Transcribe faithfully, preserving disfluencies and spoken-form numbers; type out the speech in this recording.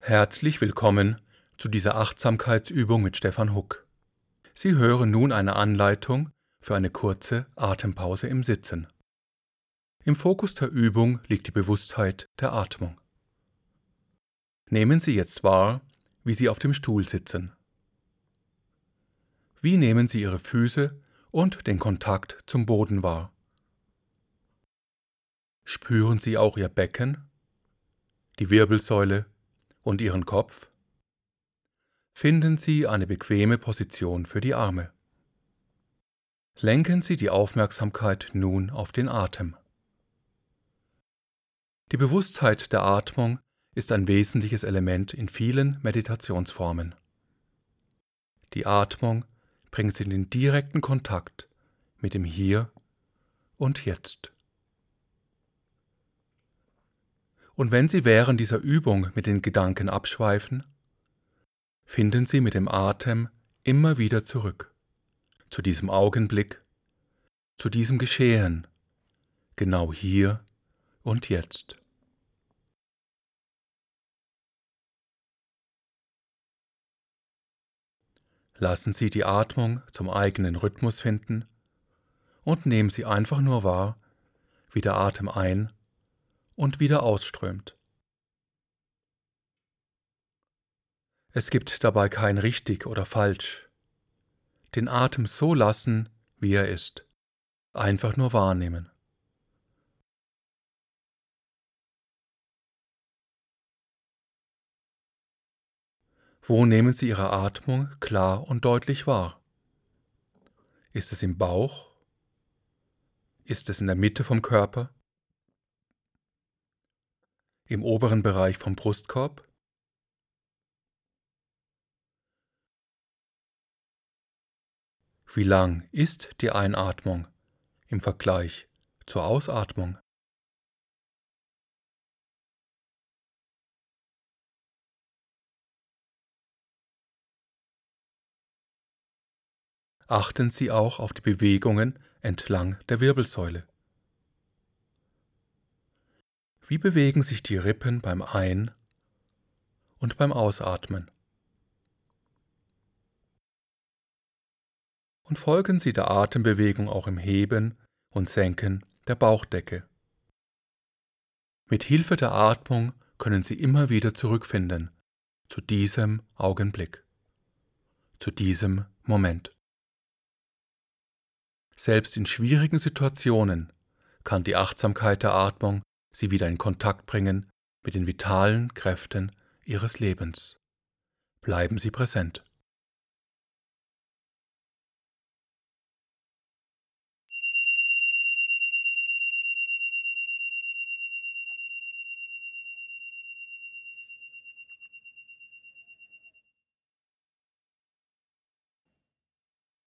Herzlich willkommen zu dieser Achtsamkeitsübung mit Stefan Huck. Sie hören nun eine Anleitung für eine kurze Atempause im Sitzen. Im Fokus der Übung liegt die Bewusstheit der Atmung. Nehmen Sie jetzt wahr, wie Sie auf dem Stuhl sitzen. Wie nehmen Sie Ihre Füße und den Kontakt zum Boden wahr? Spüren Sie auch Ihr Becken, die Wirbelsäule und Ihren Kopf? Finden Sie eine bequeme Position für die Arme. Lenken Sie die Aufmerksamkeit nun auf den Atem. Die Bewusstheit der Atmung ist ein wesentliches Element in vielen Meditationsformen. Die Atmung bringt Sie in den direkten Kontakt mit dem Hier und Jetzt. Und wenn Sie während dieser Übung mit den Gedanken abschweifen, finden Sie mit dem Atem immer wieder zurück, zu diesem Augenblick, zu diesem Geschehen, genau hier und jetzt. Lassen Sie die Atmung zum eigenen Rhythmus finden und nehmen Sie einfach nur wahr, wie der Atem ein- und wieder ausströmt. Es gibt dabei kein richtig oder falsch. Den Atem so lassen, wie er ist. Einfach nur wahrnehmen. Wo nehmen Sie Ihre Atmung klar und deutlich wahr? Ist es im Bauch? Ist es in der Mitte vom Körper? Im oberen Bereich vom Brustkorb? Wie lang ist die Einatmung im Vergleich zur Ausatmung? Achten Sie auch auf die Bewegungen entlang der Wirbelsäule. Wie bewegen sich die Rippen beim Ein- und beim Ausatmen? Und folgen Sie der Atembewegung auch im Heben und Senken der Bauchdecke. Mit Hilfe der Atmung können Sie immer wieder zurückfinden zu diesem Augenblick, zu diesem Moment. Selbst in schwierigen Situationen kann die Achtsamkeit der Atmung Sie wieder in Kontakt bringen mit den vitalen Kräften Ihres Lebens. Bleiben Sie präsent.